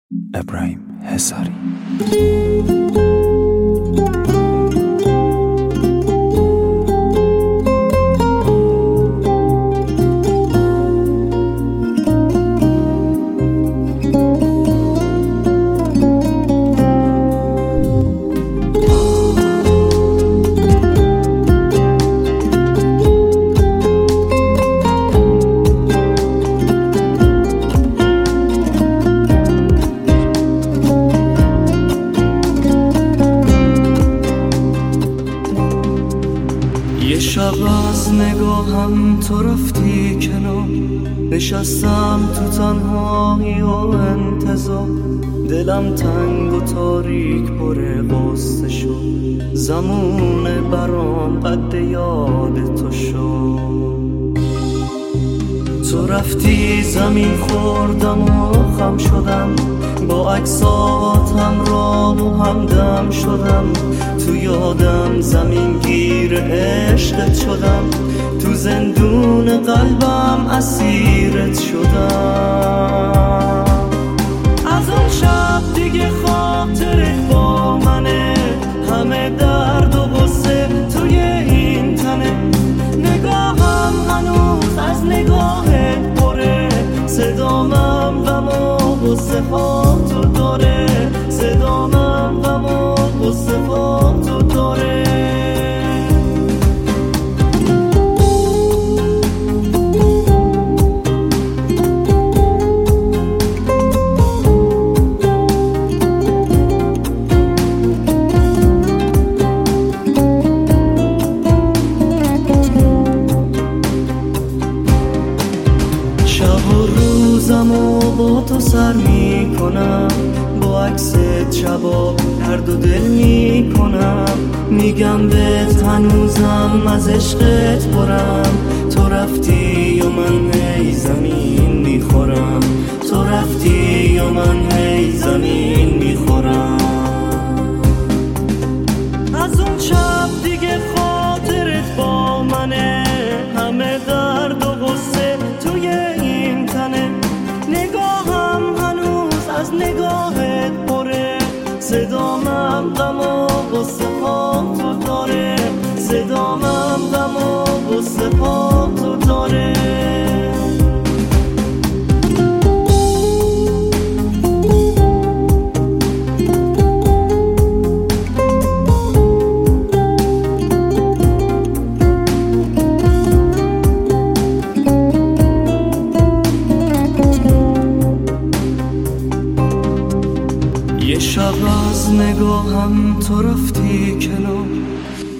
ابراهیم حصاری. یه شب از نگاهم تو رفتی کنار، نشستم تو تنهایی و انتظار. دلم تنگ و تاریک پر غصه شد، زمونه برام قد یاد تو شد. تو رفتی زمین خوردم و خم شدم، با عکسات همراه و همدم شدم. تو یادم زمین گیر عشقت شدم، تو زندون قلبم اسیرت شدم. از اون شب دیگه خاطرت با منه، همه درد و غصه توی این تنه. نگاهم هنوز از نگاهت پره، صدامم غم و غصه ها تو داره، صدامم غم و غصه ها تو داره. شب و روزمو با تو سر میکنم، با عکست شبا درد و دل میکنم. میگم بهت هنوزم از عشقت برم، تو رفتی و من هی زمین میخورم، تو رفتی و من هی زمین میخورم. از اون شب دیگه خاطرت با منه، همه درد و غصه توی این تنه. نگاهم هنوز از نگاهت پره، صدامم غم و غصه ها تو داره، صدامم غم و غصه ها تو داره. یه شب از نگاهم تو رفتی کنار،